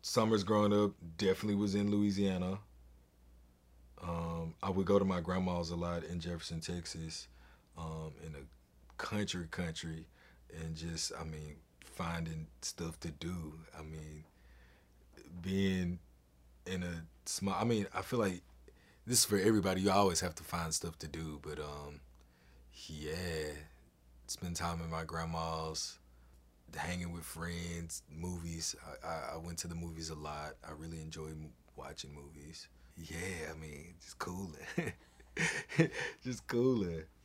Summers growing up definitely was in Louisiana. I would go to my grandma's a lot in Jefferson, Texas, in a country, and just, I mean, finding stuff to do. I mean, being in a small, I mean, I feel like this is for everybody. You always have to find stuff to do, but yeah, spend time at my grandma's, hanging with friends, movies. I went to the movies a lot. I really enjoy watching movies. Yeah, I mean, just cooling. Just cooling.